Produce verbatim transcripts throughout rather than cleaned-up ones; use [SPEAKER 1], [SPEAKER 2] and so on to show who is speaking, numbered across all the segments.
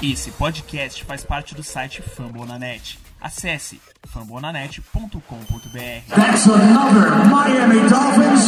[SPEAKER 1] Esse podcast faz parte do site Fambonanet. Acesse fambonanet ponto com ponto b r.
[SPEAKER 2] That's another Miami Dolphins.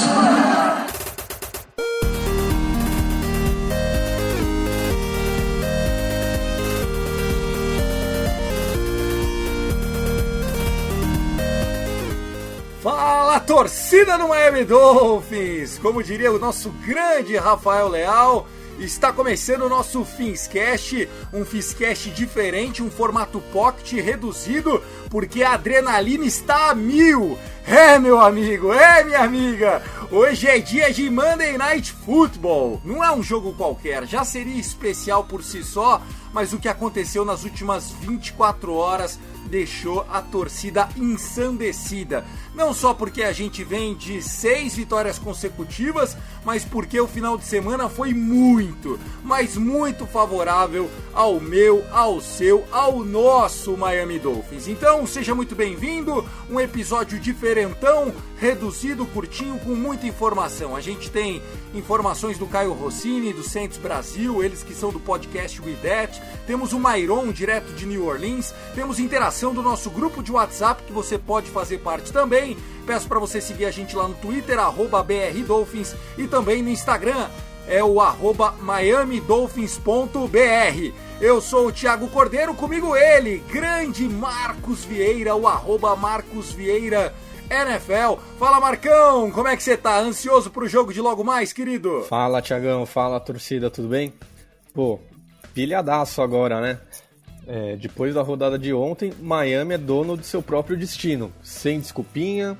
[SPEAKER 3] Fala, torcida do Miami Dolphins! Como diria o nosso grande Rafael Leal, está começando o nosso Finscast, um Finscast diferente, um formato pocket reduzido, porque a adrenalina está a mil. É, meu amigo, é, minha amiga, hoje é dia de Monday Night Football. Não é um jogo qualquer, já seria especial por si só, mas o que aconteceu nas últimas vinte e quatro horas deixou a torcida ensandecida. Não só porque a gente vem de seis vitórias consecutivas, mas porque o final de semana foi muito, mas muito favorável ao meu, ao seu, ao nosso Miami Dolphins. Então, seja muito bem-vindo, um episódio diferentão, reduzido, curtinho, com muita informação. A gente tem informações do Caio Rossini, do Saints Brasil, eles que são do podcast We That. Temos o Myron, direto de New Orleans. Temos interação do nosso grupo de WhatsApp, que você pode fazer parte também. Peço para você seguir a gente lá no Twitter, arroba B R Dolphins, e também no Instagram, é o arroba miami dolphins ponto b r. Eu sou o Thiago Cordeiro, comigo ele, grande Marcos Vieira, o arroba Marcos Vieira N F L. Fala, Marcão, como é que você tá? Ansioso pro jogo de logo mais, querido?
[SPEAKER 4] Fala, Thiagão, fala, torcida, tudo bem? Pô, pilhadaço agora, né? É, depois da rodada de ontem, Miami é dono do seu próprio destino, sem desculpinha,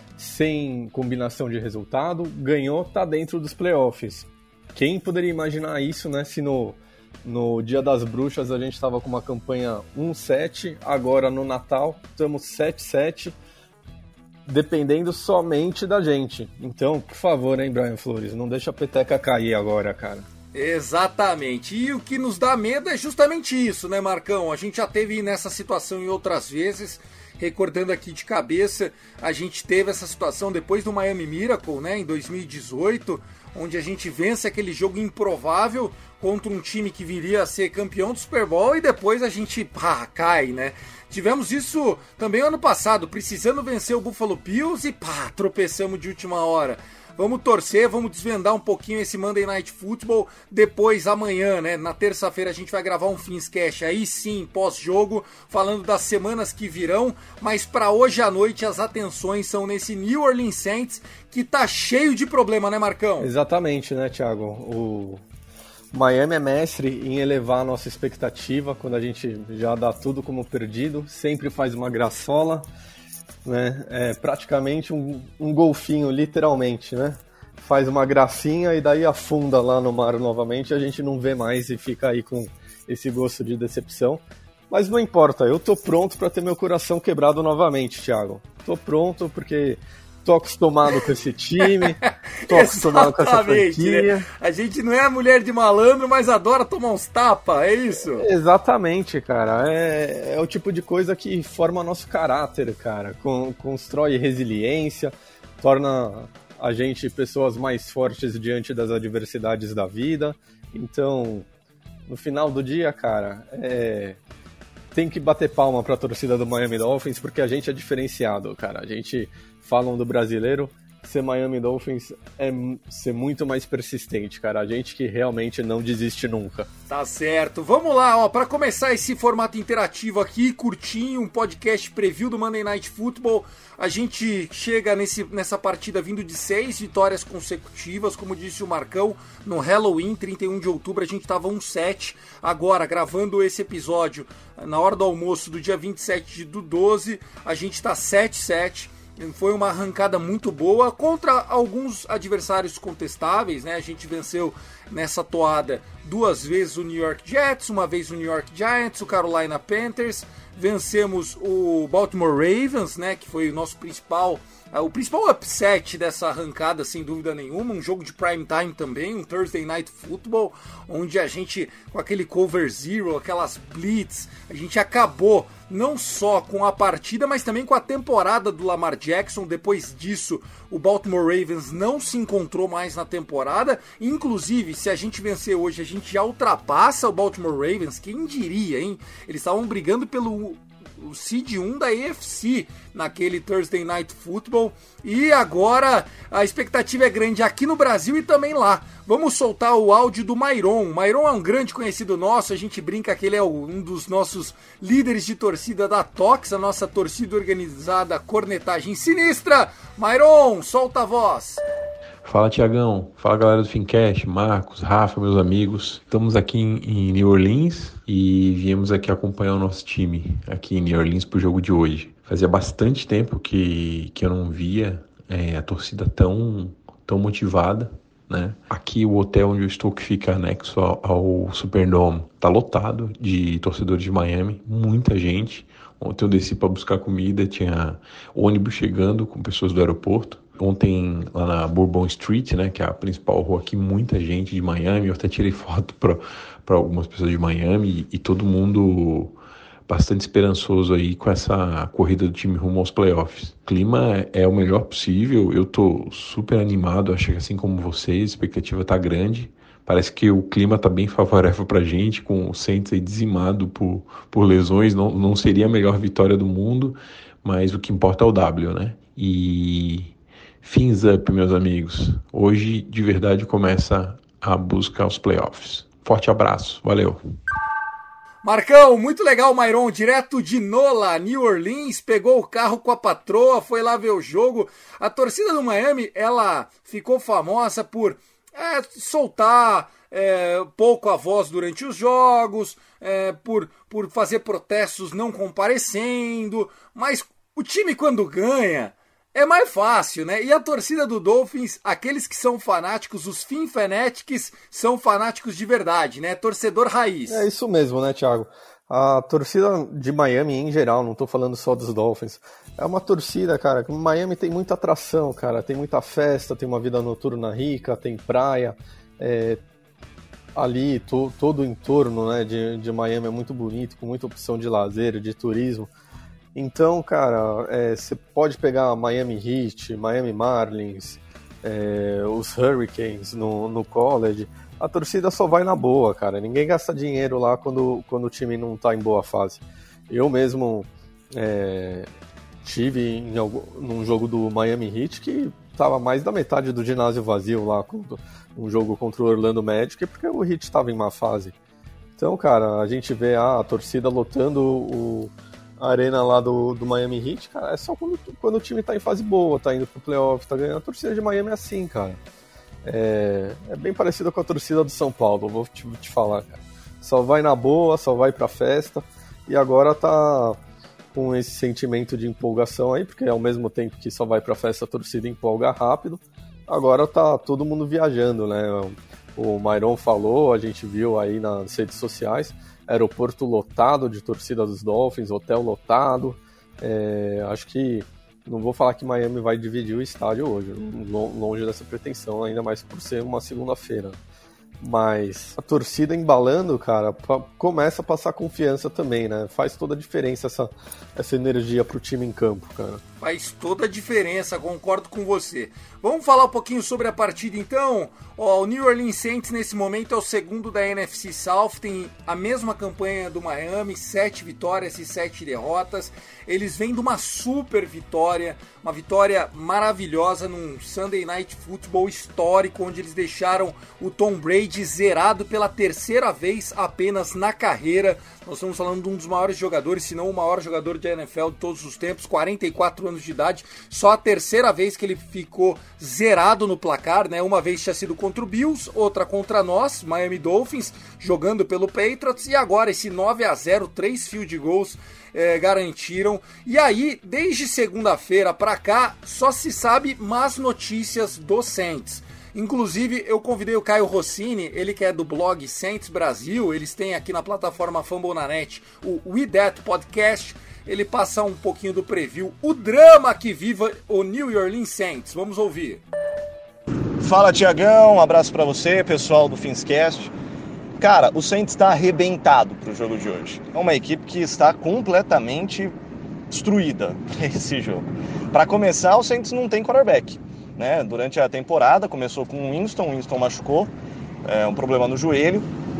[SPEAKER 4] sem combinação de resultado, ganhou, tá dentro dos playoffs. Quem poderia imaginar isso, né? Se no, no Dia das Bruxas a gente estava com uma campanha um sete, agora no Natal estamos sete sete, dependendo somente da gente. Então, por favor, hein, Brian Flores, não deixa a peteca cair agora, cara.
[SPEAKER 3] Exatamente, e o que nos dá medo é justamente isso, né, Marcão? A gente já teve nessa situação em outras vezes, recordando aqui de cabeça, a gente teve essa situação depois do Miami Miracle, né, em dois mil e dezoito, onde a gente vence aquele jogo improvável contra um time que viria a ser campeão do Super Bowl e depois a gente pá, cai, né? Tivemos isso também ano passado, precisando vencer o Buffalo Bills e pá, tropeçamos de última hora. Vamos torcer, vamos desvendar um pouquinho esse Monday Night Football. Depois, amanhã, né, na terça-feira, a gente vai gravar um Finscast, aí sim, pós-jogo, falando das semanas que virão. Mas para hoje à noite, as atenções são nesse New Orleans Saints, que tá cheio de problema, né, Marcão?
[SPEAKER 4] Exatamente, né, Thiago? O Miami é mestre em elevar a nossa expectativa, quando a gente já dá tudo como perdido, sempre faz uma graçola. Né? É praticamente um, um golfinho, literalmente, né? Faz uma gracinha e daí afunda lá no mar novamente, a gente não vê mais e fica aí com esse gosto de decepção. Mas não importa, eu tô pronto para ter meu coração quebrado novamente, Thiago. Tô pronto porque tô acostumado com esse time, tô acostumado com essa franquia.
[SPEAKER 3] Né? A gente não é mulher de malandro, mas adora tomar uns tapas, é isso?
[SPEAKER 4] Exatamente, cara. É, é o tipo de coisa que forma nosso caráter, cara. Con- constrói resiliência, torna a gente pessoas mais fortes diante das adversidades da vida. Então, no final do dia, cara, é... tem que bater palma pra torcida do Miami Dolphins, porque a gente é diferenciado, cara. A gente... falam do brasileiro, ser Miami Dolphins é ser muito mais persistente, cara. A gente que realmente não desiste nunca.
[SPEAKER 3] Tá certo. Vamos lá, ó, para começar esse formato interativo aqui, curtinho, um podcast preview do Monday Night Football. A gente chega nesse, nessa partida vindo de seis vitórias consecutivas, como disse o Marcão, no Halloween, trinta e um de outubro, a gente tava um sete. Agora, gravando esse episódio na hora do almoço do dia vinte e sete do doze, a gente tá sete sete. Foi uma arrancada muito boa contra alguns adversários contestáveis, né? A gente venceu nessa toada duas vezes o New York Jets, uma vez o New York Giants, o Carolina Panthers, vencemos o Baltimore Ravens, né? Que foi o nosso principal o principal upset dessa arrancada, sem dúvida nenhuma, um jogo de prime time também, um Thursday Night Football, onde a gente, com aquele cover zero, aquelas blitz, a gente acabou não só com a partida, mas também com a temporada do Lamar Jackson. Depois disso, o Baltimore Ravens não se encontrou mais na temporada. Inclusive, se a gente vencer hoje, a gente já ultrapassa o Baltimore Ravens. Quem diria, hein? Eles estavam brigando pelo o seed um da A F C naquele Thursday Night Football, e agora a expectativa é grande aqui no Brasil e também lá. Vamos soltar o áudio do Myron. Myron é um grande conhecido nosso, a gente brinca que ele é um dos nossos líderes de torcida da Tox, a nossa torcida organizada Cornetagem Sinistra. Myron, solta a voz.
[SPEAKER 5] Fala, Tiagão. Fala, galera do Fincast, Marcos, Rafa, meus amigos. Estamos aqui em New Orleans e viemos aqui acompanhar o nosso time aqui em New Orleans pro jogo de hoje. Fazia bastante tempo que, que eu não via é, a torcida tão, tão motivada, né? Aqui o hotel onde eu estou, que fica anexo ao, ao Superdome, tá lotado de torcedores de Miami, muita gente. Ontem eu desci para buscar comida, tinha ônibus chegando com pessoas do aeroporto. Ontem, lá na Bourbon Street, né, que é a principal rua aqui, muita gente de Miami. Eu até tirei foto para algumas pessoas de Miami e, e todo mundo bastante esperançoso aí com essa corrida do time rumo aos playoffs. O clima é o melhor possível, eu tô super animado, acho que assim como vocês, a expectativa tá grande. Parece que o clima tá bem favorável pra gente, com o Saints aí dizimado por, por lesões. Não, não seria a melhor vitória do mundo, mas o que importa é o W, né? E fins up, meus amigos. Hoje, de verdade, começa a busca aos playoffs. Forte abraço, valeu.
[SPEAKER 3] Marcão, muito legal, Myron, direto de Nola, New Orleans, pegou o carro com a patroa, foi lá ver o jogo. A torcida do Miami, ela ficou famosa por é, soltar é, pouco a voz durante os jogos, é, por, por fazer protestos não comparecendo, mas o time quando ganha é mais fácil, né? E a torcida do Dolphins, aqueles que são fanáticos, os Fin Fanatics, são fanáticos de verdade, né? Torcedor raiz.
[SPEAKER 4] É isso mesmo, né, Thiago? A torcida de Miami em geral, não tô falando só dos Dolphins, é uma torcida, cara, que Miami tem muita atração, cara, tem muita festa, tem uma vida noturna rica, tem praia, é, ali to, todo o entorno, né, de, de Miami é muito bonito, com muita opção de lazer, de turismo. Então, cara, você é, pode pegar Miami Heat, Miami Marlins, é, os Hurricanes no, no college, a torcida só vai na boa, cara. Ninguém gasta dinheiro lá quando, quando o time não tá em boa fase. Eu mesmo é, tive em algum, num jogo do Miami Heat que tava mais da metade do ginásio vazio lá, um jogo contra o Orlando Magic, porque o Heat tava em má fase. Então, cara, a gente vê ah, a torcida lotando o a arena lá do, do Miami Heat, cara, é só quando, quando o time tá em fase boa, tá indo pro playoff, tá ganhando. A torcida de Miami é assim, cara. É, é bem parecida com a torcida do São Paulo, vou te, te falar, cara. Só vai na boa, só vai pra festa, e agora tá com esse sentimento de empolgação aí, porque ao mesmo tempo que só vai pra festa, a torcida empolga rápido, agora tá todo mundo viajando, né? O Myron falou, a gente viu aí nas redes sociais, aeroporto lotado de torcida dos Dolphins, hotel lotado. É, acho que não vou falar que Miami vai dividir o estádio hoje, longe dessa pretensão, ainda mais por ser uma segunda-feira. Mas a torcida embalando, cara, pra, começa a passar confiança também, né? Faz toda a diferença essa, essa energia pro time em campo, cara.
[SPEAKER 3] Faz toda a diferença, concordo com você. Vamos falar um pouquinho sobre a partida então. Ó, o New Orleans Saints nesse momento é o segundo da N F C South, tem a mesma campanha do Miami, sete vitórias e sete derrotas. Eles vêm de uma super vitória, uma vitória maravilhosa num Sunday Night Football histórico, onde eles deixaram o Tom Brady zerado pela terceira vez apenas na carreira. Nós estamos falando de um dos maiores jogadores, se não o maior jogador de N F L de todos os tempos, quarenta e quatro anos de idade, só a terceira vez que ele ficou zerado no placar, né? Uma vez tinha sido contra o Bills, outra contra nós, Miami Dolphins, jogando pelo Patriots, e agora esse nove a zero, três field goals é, garantiram. E aí, desde segunda-feira pra cá, só se sabe más notícias do Saints. Inclusive, eu convidei o Caio Rossini, ele que é do blog Saints Brasil, eles têm aqui na plataforma Fambonanet o We That Podcast, ele passar um pouquinho do preview, o drama que vive o New Orleans Saints. Vamos ouvir.
[SPEAKER 6] Fala, Tiagão, um abraço pra você, pessoal do Finscast. Cara, o Saints está arrebentado pro jogo de hoje. É uma equipe que está completamente destruída para esse jogo. Para começar, o Saints não tem quarterback, né? Durante a temporada começou com o Winston, o Winston machucou, é, um problema no joelho.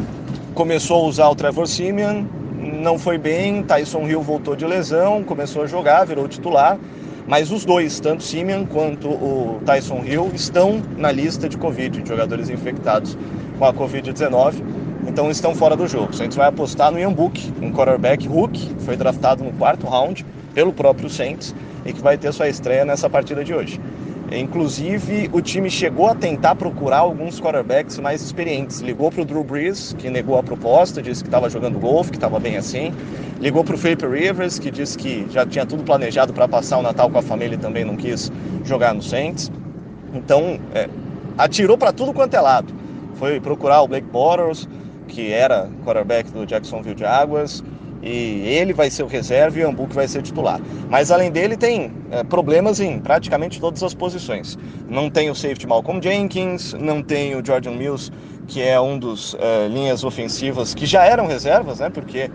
[SPEAKER 6] Começou a usar o Trevor Siemian, não foi bem, Tyson Hill voltou de lesão, começou a jogar, virou titular. Mas os dois, tanto Siemian quanto o Tyson Hill, estão na lista de Covid, de jogadores infectados com a covid dezenove. Então estão fora do jogo. A gente vai apostar no Ian Book, um quarterback rookie, que foi draftado no quarto round pelo próprio Saints e que vai ter sua estreia nessa partida de hoje. Inclusive, o time chegou a tentar procurar alguns quarterbacks mais experientes. Ligou para o Drew Brees, que negou a proposta, disse que estava jogando golfe, que estava bem assim. Ligou para o Philip Rivers, que disse que já tinha tudo planejado para passar o Natal com a família e também não quis jogar no Saints. Então, é, atirou para tudo quanto é lado. Foi procurar o Blake Bortles, que era quarterback do Jacksonville Jaguars, e ele vai ser o reserva e o Ian Book vai ser titular. Mas além dele tem é, problemas em praticamente todas as posições. Não tem o safety Malcolm Jenkins, não tem o Jordan Mills, que é um dos é, linhas ofensivas que já eram reservas, né? Porque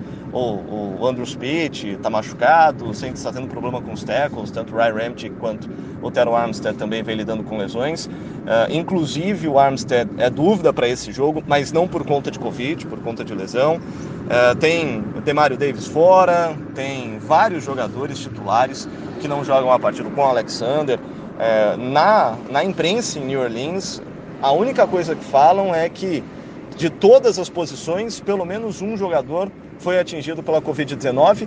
[SPEAKER 6] o, o Andrew Speed está machucado, o Saints está tendo problema com os tackles, tanto o Ryan Ramchick quanto o Teron Armstead também vem lidando com lesões. Uh, inclusive o Armstead é dúvida para esse jogo, mas não por conta de Covid, por conta de lesão. Uh, tem o Demario Davis fora, tem vários jogadores titulares que não jogam a partida com o Alexander. Uh, na, na imprensa em New Orleans, a única coisa que falam é que de todas as posições, pelo menos um jogador foi atingido pela covid dezenove,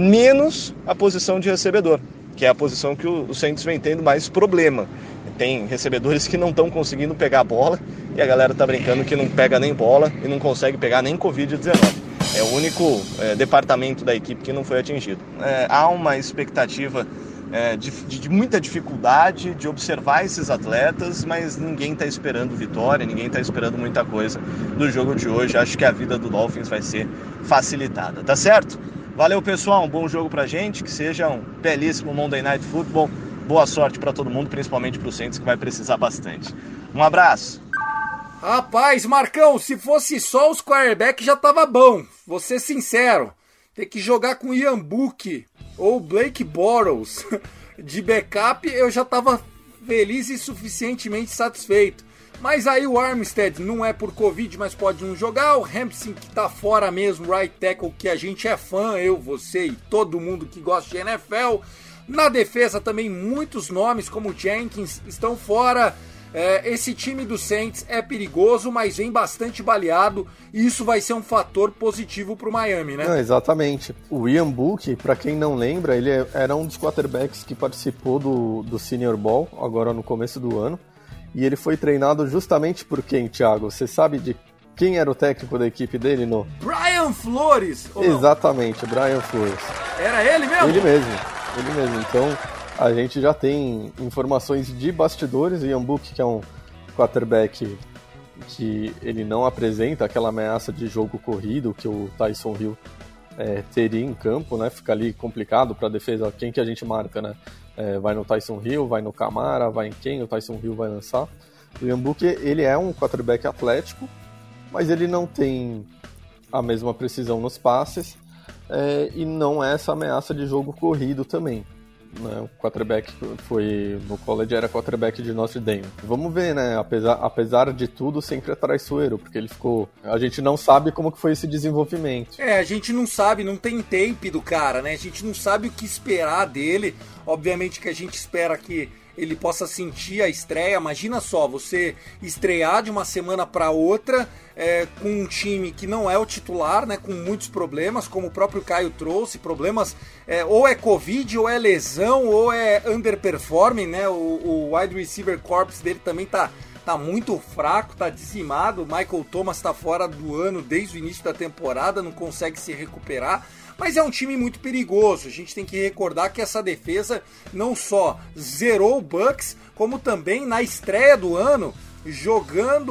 [SPEAKER 6] menos a posição de recebedor, que é a posição que o Saints vem tendo mais problema. Tem recebedores que não estão conseguindo pegar a bola e a galera está brincando que não pega nem bola e não consegue pegar nem covid dezenove. É o único é, departamento da equipe que não foi atingido. É, há uma expectativa é, de, de muita dificuldade de observar esses atletas, mas ninguém está esperando vitória, ninguém está esperando muita coisa do jogo de hoje. Acho que a vida do Dolphins vai ser facilitada, tá certo? Valeu, pessoal, um bom jogo pra gente, que seja um belíssimo Monday Night Football. Boa sorte para todo mundo, principalmente pro Saints, que vai precisar bastante. Um abraço!
[SPEAKER 3] Rapaz, Marcão, se fosse só os quarterbacks já tava bom. Vou ser sincero, ter que jogar com Ian Book ou Blake Bortles de backup, eu já tava feliz e suficientemente satisfeito. Mas aí o Armstead não é por Covid, mas pode não jogar. O Hampson, que tá fora mesmo, right tackle, que a gente é fã, eu, você e todo mundo que gosta de N F L. Na defesa também muitos nomes, como Jenkins, estão fora. É, esse time do Saints é perigoso, mas vem bastante baleado, e isso vai ser um fator positivo pro Miami, né?
[SPEAKER 4] Não, exatamente. O Ian Book, para quem não lembra, ele era um dos quarterbacks que participou do, do Senior Bowl, agora no começo do ano, e ele foi treinado justamente por quem, Thiago? Você sabe de quem era o técnico da equipe dele? No...
[SPEAKER 3] Brian Flores!
[SPEAKER 4] Exatamente, Brian Flores.
[SPEAKER 3] Era ele mesmo?
[SPEAKER 4] Ele mesmo, ele mesmo. Então, a gente já tem informações de bastidores. Ian Book, que é um quarterback que ele não apresenta aquela ameaça de jogo corrido que o Tyson Hill é, teria em campo, né? Fica ali complicado para a defesa. Quem que a gente marca, né? É, vai no Tyson Hill, vai no Camara, vai em quem o Tyson Hill vai lançar. O Ian Book, ele é um quarterback atlético, mas ele não tem a mesma precisão nos passes é, e não é essa ameaça de jogo corrido também. Né? O quarterback foi no college era quarterback de Notre Dame. Vamos ver, né? Apesar, apesar de tudo, sempre é traiçoeiro, porque ele ficou. A gente não sabe como que foi esse desenvolvimento.
[SPEAKER 3] É, a gente não sabe, não tem tape do cara, né? A gente não sabe o que esperar dele. Obviamente que a gente espera que ele possa sentir a estreia. Imagina só, você estrear de uma semana para outra é, com um time que não é o titular, né, com muitos problemas, como o próprio Caio trouxe, problemas é, ou é Covid, ou é lesão, ou é underperforming, né, o, o wide receiver corps dele também tá, tá muito fraco, tá dizimado, o Michael Thomas tá fora do ano desde o início da temporada, não consegue se recuperar. Mas é um time muito perigoso. A gente tem que recordar que essa defesa não só zerou o Bucks, como também na estreia do ano, jogando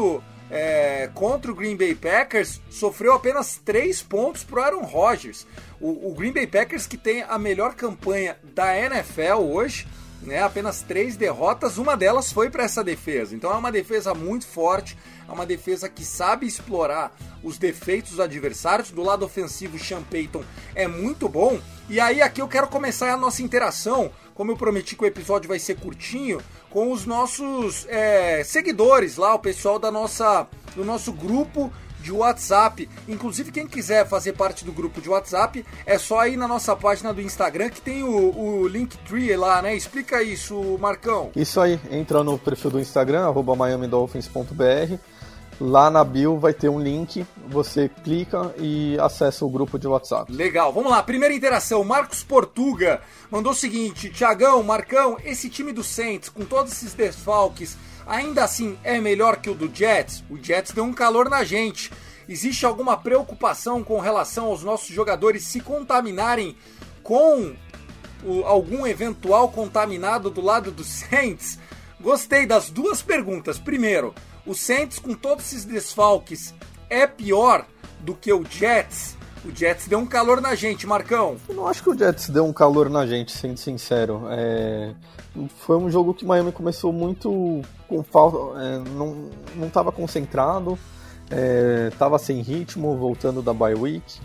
[SPEAKER 3] é, contra o Green Bay Packers, sofreu apenas três pontos pro Aaron Rodgers. O, o Green Bay Packers, que tem a melhor campanha da N F L hoje, né, apenas três derrotas, uma delas foi para essa defesa. Então é uma defesa muito forte, é uma defesa que sabe explorar os defeitos dos adversários. Do lado ofensivo, o Sean Payton é muito bom. E aí aqui eu quero começar a nossa interação, como eu prometi que o episódio vai ser curtinho, com os nossos é, seguidores lá, o pessoal da nossa, do nosso grupo de WhatsApp. Inclusive, quem quiser fazer parte do grupo de WhatsApp, é só ir na nossa página do Instagram, que tem o, o Linktree lá, né? Explica isso, Marcão.
[SPEAKER 4] Isso aí, entra no perfil do Instagram, arroba miami dolphins ponto b r. Lá na bio vai ter um link, você clica e acessa o grupo de WhatsApp.
[SPEAKER 3] Legal, vamos lá, primeira interação. Marcos Portuga mandou o seguinte: Thiagão, Marcão, esse time do Saints, com todos esses desfalques, ainda assim é melhor que o do Jets? O Jets deu um calor na gente. Existe alguma preocupação com relação aos nossos jogadores se contaminarem com o, algum eventual contaminado do lado do Saints? Gostei das duas perguntas. Primeiro, o Saints, com todos esses desfalques, é pior do que o Jets? O Jets deu um calor na gente, Marcão.
[SPEAKER 4] Eu não acho que o Jets deu um calor na gente, sendo sincero. É... Foi um jogo que Miami começou muito com falta, é, não não estava concentrado, estava é, sem ritmo, voltando da bye week,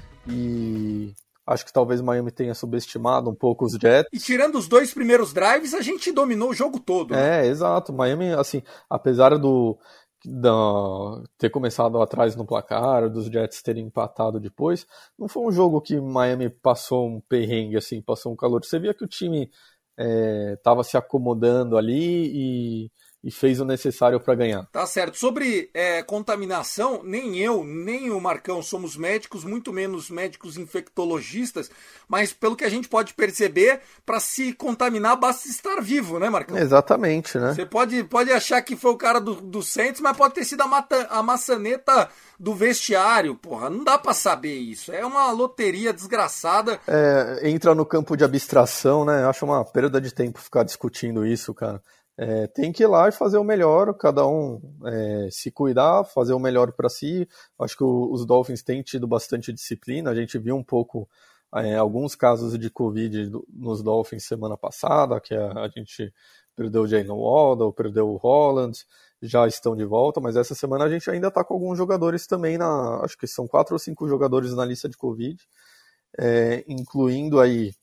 [SPEAKER 4] e acho que talvez Miami tenha subestimado um pouco os Jets.
[SPEAKER 3] E tirando os dois primeiros drives, a gente dominou o jogo todo.
[SPEAKER 4] Né? É, exato. Miami, assim, apesar do Da, ter começado atrás no placar, dos Jets terem empatado depois, não foi um jogo que Miami passou um perrengue, assim, passou um calor. Você via que o time estava é, se acomodando ali e, e fez o necessário para ganhar.
[SPEAKER 3] Tá certo. Sobre é, contaminação, nem eu, nem o Marcão somos médicos, muito menos médicos infectologistas, mas pelo que a gente pode perceber, para se contaminar basta estar vivo, né, Marcão?
[SPEAKER 4] Exatamente, né?
[SPEAKER 3] Você pode, pode achar que foi o cara do, do Saints, mas pode ter sido a, mata, a maçaneta do vestiário. Porra, não dá para saber isso. É uma loteria desgraçada.
[SPEAKER 4] É, entra no campo de abstração, né? Eu acho uma perda de tempo ficar discutindo isso, cara. É, tem que ir lá e fazer o melhor, cada um é, se cuidar, fazer o melhor para si. Acho que o, os Dolphins têm tido bastante disciplina. A gente viu um pouco é, alguns casos de Covid do, nos Dolphins semana passada, que a, a gente perdeu o Jalen Waddle, perdeu o Holland, já estão de volta, mas essa semana a gente ainda está com alguns jogadores também, na, acho que são quatro ou cinco jogadores na lista de Covid, é, incluindo aí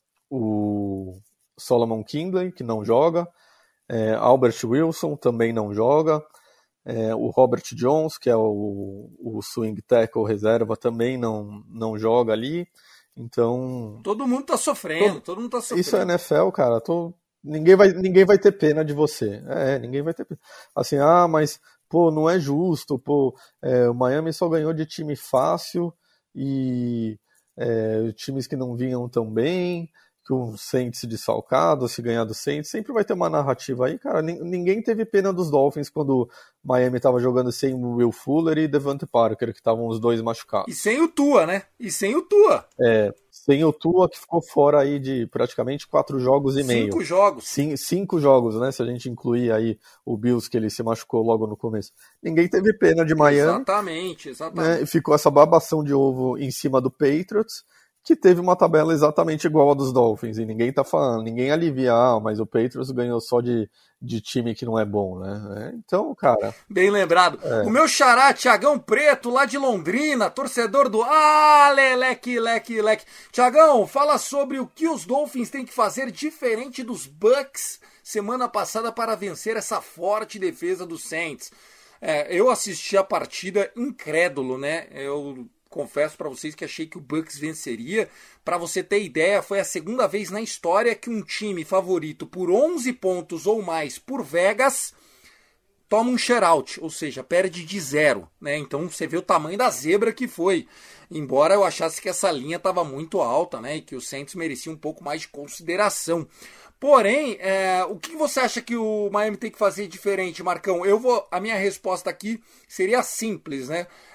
[SPEAKER 4] o Solomon Kindley, que não joga, É, Albert Wilson também não joga, é, o Robert Jones, que é o, o swing tackle reserva, também não, não joga ali, então...
[SPEAKER 3] Todo mundo tá sofrendo, todo, todo mundo tá sofrendo.
[SPEAKER 4] Isso é N F L, cara, tô, ninguém, vai, ninguém vai ter pena de você, é, ninguém vai ter pena. Assim, ah, mas, pô, não é justo, pô, é, o Miami só ganhou de time fácil e é, times que não vinham tão bem... que o Saints desfalcado, se ganhar do Saints, sempre vai ter uma narrativa aí, cara. Ninguém teve pena dos Dolphins quando Miami tava jogando sem o Will Fuller e Devante Parker, que estavam os dois machucados.
[SPEAKER 3] E sem o Tua, né? E sem o Tua.
[SPEAKER 4] É, sem o Tua, que ficou fora aí de praticamente quatro jogos e meio.
[SPEAKER 3] Cinco jogos.
[SPEAKER 4] Cin- cinco jogos, né? Se a gente incluir aí o Bills, que ele se machucou logo no começo. Ninguém teve pena de Miami.
[SPEAKER 3] Exatamente, exatamente.
[SPEAKER 4] Né? E ficou essa babação de ovo em cima do Patriots, que teve uma tabela exatamente igual a dos Dolphins, e ninguém tá falando, ninguém alivia, ah, mas o Patriots ganhou só de, de time que não é bom, né? É, então, cara...
[SPEAKER 3] Bem lembrado. É. O meu xará, Thiagão Preto, lá de Londrina, torcedor do... Ah, leleque, leque, leque. Thiagão, fala sobre o que os Dolphins têm que fazer diferente dos Bucks semana passada para vencer essa forte defesa do Saints. É, eu assisti a partida incrédulo, né? Eu... confesso para vocês que achei que o Bucks venceria. Para você ter ideia, foi a segunda vez na história que um time favorito por onze pontos ou mais por Vegas toma um shutout, ou seja, perde de zero, né? Então você vê o tamanho da zebra que foi. Embora eu achasse que essa linha estava muito alta, né? E que o Saints merecia um pouco mais de consideração. Porém, é, o que você acha que o Miami tem que fazer diferente, Marcão? Eu vou, a minha resposta aqui seria simples, né?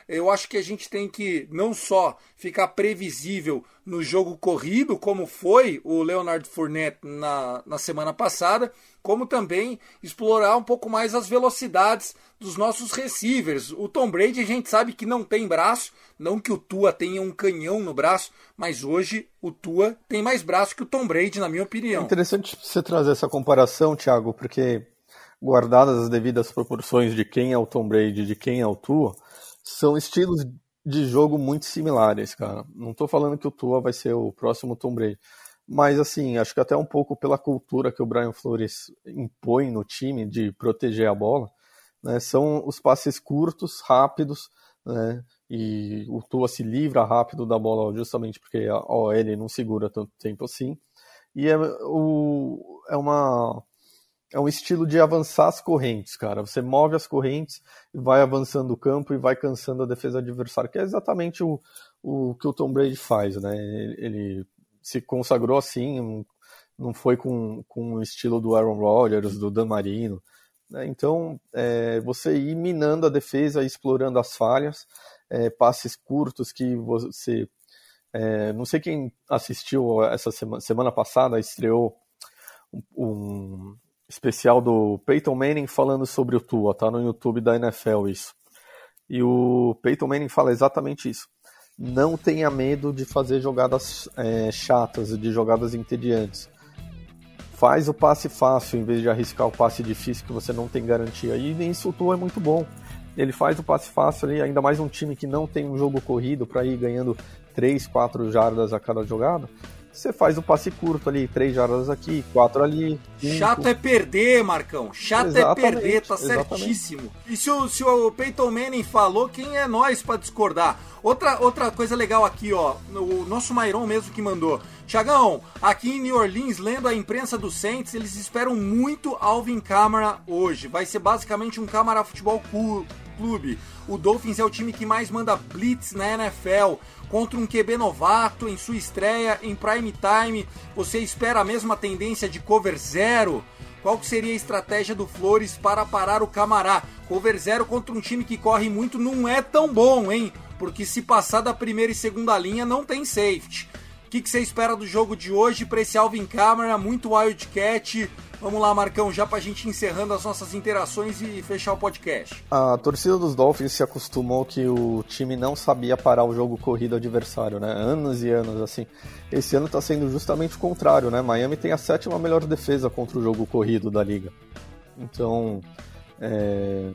[SPEAKER 3] Eu acho que a gente tem que não só ficar previsível no jogo corrido, como foi o Leonard Fournette na, na semana passada, como também explorar um pouco mais as velocidades dos nossos receivers. O Tom Brady a gente sabe que não tem braço, não que o Tua tenha um canhão no braço, mas hoje o Tua tem mais braço que o Tom Brady, na minha opinião.
[SPEAKER 4] É interessante você trazer essa comparação, Thiago, porque guardadas as devidas proporções de quem é o Tom Brady e de quem é o Tua, são estilos de jogo muito similares, cara. Não tô falando que o Tua vai ser o próximo Tom Brady, mas assim, acho que até um pouco pela cultura que o Brian Flores impõe no time de proteger a bola, né, são os passes curtos, rápidos, né, e o Tua se livra rápido da bola justamente porque a O L não segura tanto tempo assim, e é, o, é uma... É um estilo de avançar as correntes, cara. Você move as correntes, vai avançando o campo e vai cansando a defesa adversária, que é exatamente o, o que o Tom Brady faz, né? Ele, ele se consagrou assim, não foi com, com o estilo do Aaron Rodgers, do Dan Marino, né? Então, é, você ir minando a defesa, explorando as falhas, é, passes curtos que você... É, não sei quem assistiu essa semana, semana passada, estreou um... um especial do Peyton Manning falando sobre o Tua, tá no YouTube da N F L isso. E o Peyton Manning fala exatamente isso. Não tenha medo de fazer jogadas é, chatas, de jogadas entediantes. Faz o passe fácil em vez de arriscar o passe difícil que você não tem garantia. E nisso o Tua é muito bom. Ele faz o passe fácil ali, ainda mais um time que não tem um jogo corrido para ir ganhando três, quatro jardas a cada jogada. Você faz o passe curto ali, três jardas aqui, quatro ali. Cinco.
[SPEAKER 3] Chato é perder, Marcão. Chato exatamente, é perder, tá certíssimo. Exatamente. E se o, se o Peyton Manning falou, quem é nós pra discordar? Outra, outra coisa legal aqui, ó, o nosso Mairon mesmo que mandou. Thiagão, aqui em New Orleans, lendo a imprensa do Saints, eles esperam muito Alvin Kamara hoje. Vai ser basicamente um Kamara Futebol Clube. O Dolphins é o time que mais manda blitz na N F L. Contra um Q B novato em sua estreia em prime time, você espera a mesma tendência de cover zero? Qual que seria a estratégia do Flores para parar o Camará? Cover zero contra um time que corre muito não é tão bom, hein? Porque se passar da primeira e segunda linha não tem safety. O que, que você espera do jogo de hoje para esse Alvin Kamara? Muito Wildcat. Vamos lá, Marcão, já pra gente encerrando as nossas interações e fechar o podcast.
[SPEAKER 4] A torcida dos Dolphins se acostumou que o time não sabia parar o jogo corrido adversário, né? Anos e anos, assim. Esse ano tá sendo justamente o contrário, né? Miami tem a sétima melhor defesa contra o jogo corrido da liga. Então, é...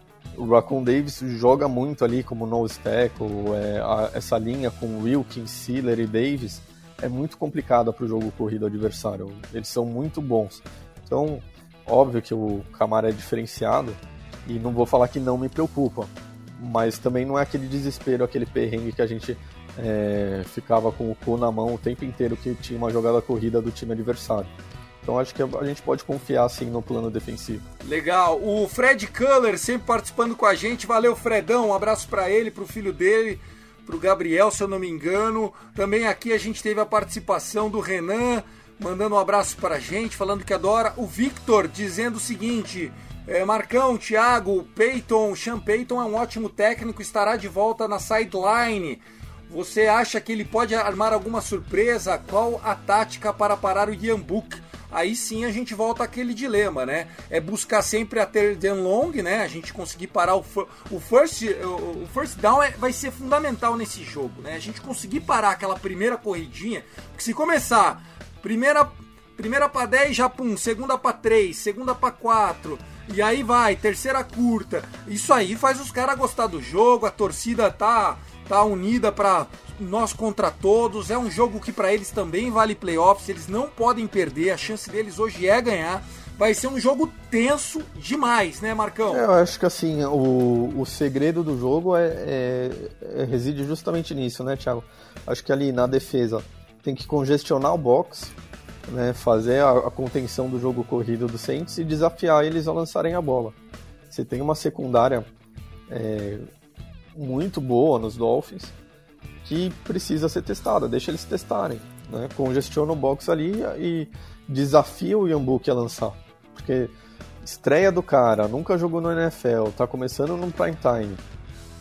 [SPEAKER 4] o Raquan Davis joga muito ali como nose tackle, é... a... essa linha com Wilkins, Sealer e Davis é muito complicada para o jogo corrido adversário. Eles são muito bons. Então, óbvio que o Kamara é diferenciado e não vou falar que não me preocupa, mas também não é aquele desespero, aquele perrengue que a gente é, ficava com o cu na mão o tempo inteiro que tinha uma jogada corrida do time adversário. Então acho que a gente pode confiar sim no plano defensivo.
[SPEAKER 3] Legal, o Fred Culler sempre participando com a gente, valeu Fredão, um abraço para ele, para o filho dele, para o Gabriel, se eu não me engano. Também aqui a gente teve a participação do Renan, mandando um abraço pra gente, falando que adora. O Victor dizendo o seguinte, é, Marcão, Thiago, Peyton, Sean Payton é um ótimo técnico, estará de volta na sideline. Você acha que ele pode armar alguma surpresa? Qual a tática para parar o Ian Book? Aí sim a gente volta àquele dilema, né? É buscar sempre a third and long, né? A gente conseguir parar o, o, first, o first down é, vai ser fundamental nesse jogo, né? A gente conseguir parar aquela primeira corridinha, porque se começar primeira, primeira para dez, já pum, segunda para três, segunda para quatro, e aí vai, terceira curta, isso aí faz os caras gostar do jogo, a torcida tá, tá unida para nós contra todos, é um jogo que para eles também vale playoffs, eles não podem perder, a chance deles hoje é ganhar, vai ser um jogo tenso demais, né, Marcão?
[SPEAKER 4] É, eu acho que assim, o, o segredo do jogo é, é, é, reside justamente nisso, né, Thiago? Acho que ali na defesa tem que congestionar o box, né, fazer a, a contenção do jogo corrido do Saints e desafiar eles a lançarem a bola. Você tem uma secundária é, muito boa nos Dolphins que precisa ser testada, deixa eles testarem, né? Congestiona o box ali e desafia o Ian Book a lançar, porque estreia do cara, nunca jogou no N F L, tá começando no prime time,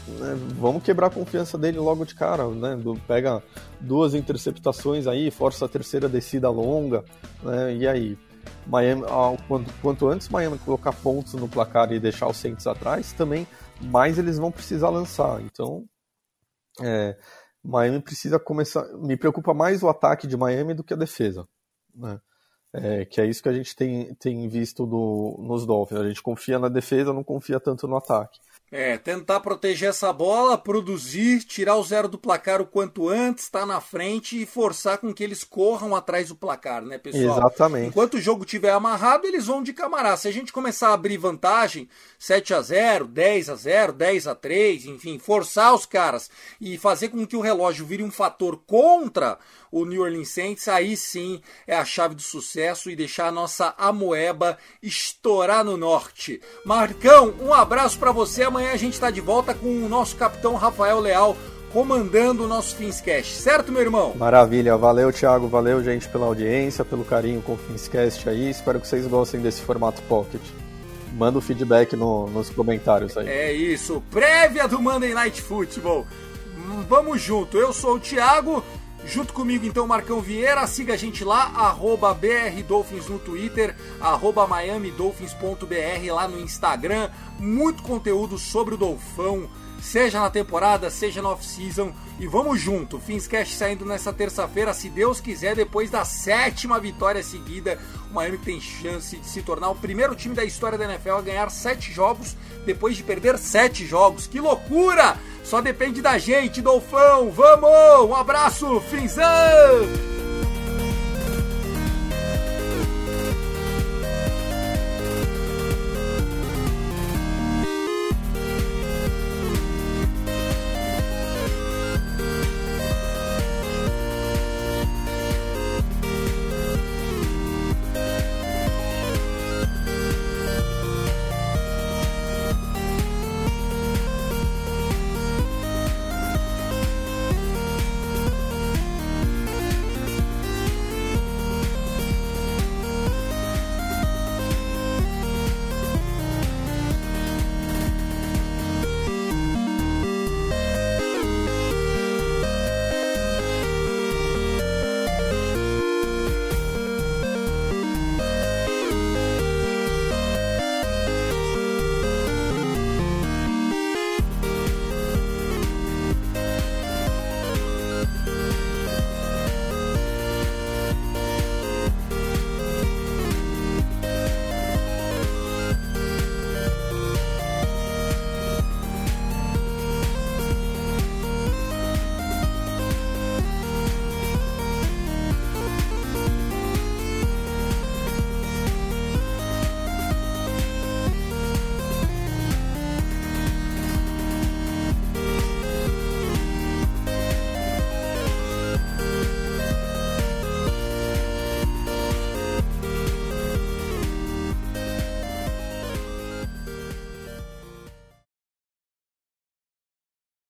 [SPEAKER 4] né, vamos quebrar a confiança dele logo de cara, né? Do, pega duas interceptações aí, força a terceira descida longa, né? E aí, Miami, quanto, quanto antes Miami colocar pontos no placar e deixar os Saints atrás, também mais eles vão precisar lançar. Então, é, Miami precisa começar. Me preocupa mais o ataque de Miami do que a defesa, né? É, que é isso que a gente tem, tem visto do, nos Dolphins. A gente confia na defesa, não confia tanto no ataque.
[SPEAKER 3] É, tentar proteger essa bola, produzir, tirar o zero do placar o quanto antes, estar tá na frente e forçar com que eles corram atrás do placar, né, pessoal?
[SPEAKER 4] Exatamente.
[SPEAKER 3] Enquanto o jogo estiver amarrado, eles vão de camará. Se a gente começar a abrir vantagem, sete a zero, dez a zero, dez a três, enfim, forçar os caras e fazer com que o relógio vire um fator contra o New Orleans Saints, aí sim é a chave do sucesso e deixar a nossa amoeba estourar no norte. Marcão, um abraço para você. Amanhã a gente está de volta com o nosso capitão Rafael Leal comandando o nosso Finscast, certo, meu irmão?
[SPEAKER 4] Maravilha, valeu, Thiago, valeu, gente, pela audiência, pelo carinho com o Finscast aí, espero que vocês gostem desse formato Pocket. Manda o feedback no, nos comentários aí.
[SPEAKER 3] É isso, prévia do Monday Night Football. Vamos junto, eu sou o Thiago, junto comigo então Marcão Vieira, siga a gente lá, arroba B R Dolphins no Twitter, arroba Miami Dolphins ponto B R lá no Instagram, muito conteúdo sobre o Dolfão, seja na temporada, seja na off-season, e vamos junto, Finscast saindo nessa terça-feira, se Deus quiser, depois da sétima vitória seguida, o Miami tem chance de se tornar o primeiro time da história da N F L a ganhar sete jogos, depois de perder sete jogos, que loucura! Só depende da gente, Dolfão, vamos! Um abraço, Finzão!